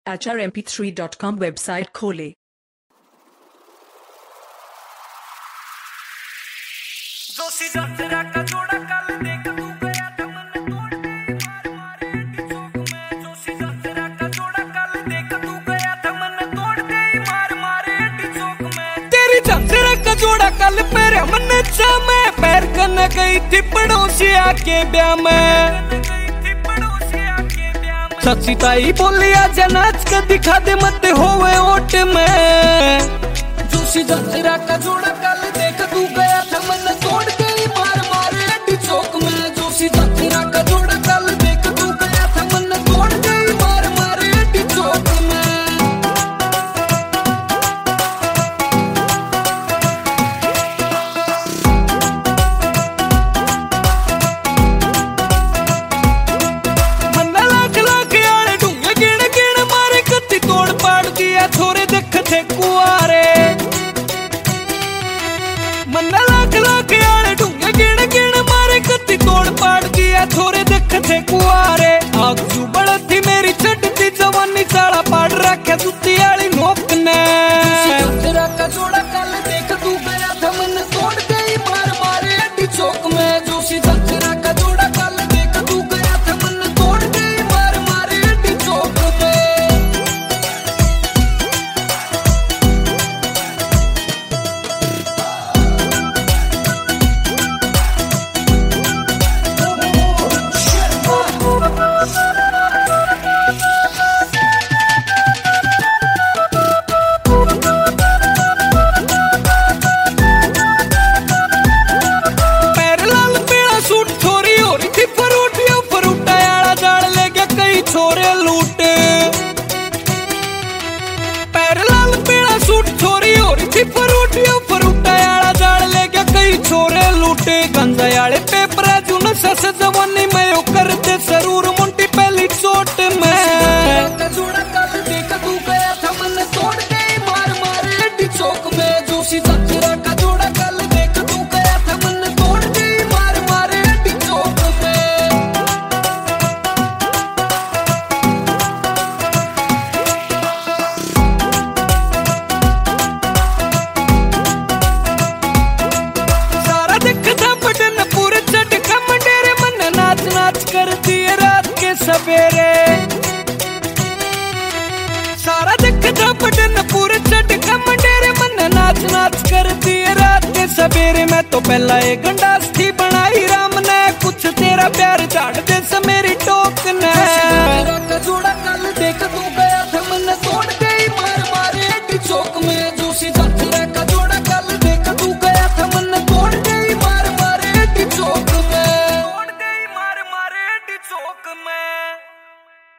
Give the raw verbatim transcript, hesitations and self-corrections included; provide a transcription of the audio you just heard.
H R M P three dot com website खोले। जोशी जंजरा का जोड़ा कल देख तू गया था मन तोड़ के मार मारे डी चौक में। जोशी जंजरा का जोड़ा कल देख तू गया था मन तोड़ के मार मारे डी चौक में। तेरी जंजरा का जोड़ा कल मेरे मन चा में पैर कन गई थी पड़ोसिया के ब्याह में। सच्ची ताई बोलिया जनाज का दिखा दे मत होवे ओट में। जोशी जंजरा का जोड़ा कल देख तू गया था मन तोड़ के मार मारे डी चौक में। जोशी जंजरा का जोड़ा कल देख तू गया था मन तोड़ के मार मारे डी चौक में। मन लाख लाख यार ढूंगे गिण गिण मारे कत्ती तोड़ पाड़ दिया छोरे देख थे कुआरे। मन लाख लाख यार ढूंगे गिण गिण मारे कत्ती तोड़ पाड़ दिया छोरे देख थे कुआरे। आग जू बढ़ती मेरी चढ़ती जवानी साड़ा पाड़ रखे जुत्ती आली नोक ने। जंजरा का जोड़ा कल देख तू गया था मन तोड़ के मार मारे डी चौक में। जोशी जंजरा का जोड़ा कल देख तू गया था मन तोड़ के मार मारे डी चौक में। पैर लाल पीला सूट छोरी हो रही थी फरूटिया फरूटा याला जाड़ ले गया कई छोरे लूटे। पैर लाल पीला सूट छोरी हो रही थी फरूटिया फरूटा याला जाड़ ले गया कई छोरे लूटे। गंजा याले पेपर जुन सस जवानी में ओ करते जरूर मुंटी पहली चोट में। जोड़ा कल देख तू गया था मन तोड़ के मार मारे डी चौक में। जोशी जंजरा का जोड़ा कल देख तू गया था मन तोड़ के मार मारे डी चौक में। सारा दिखता बटन पूरे चटका मंडेरे मन नाच नाच कर दिए रात के सवेरे। सारा दिखता बटन पूरे चटका मंडेरे मन नाच नाच कर दिए रात के सवेरे। मैं तो पहला एक गंडास थी बनाई राम ने कुछ तेरा प्यार झाड़ दे से मेरी टोक ने। जोड़ा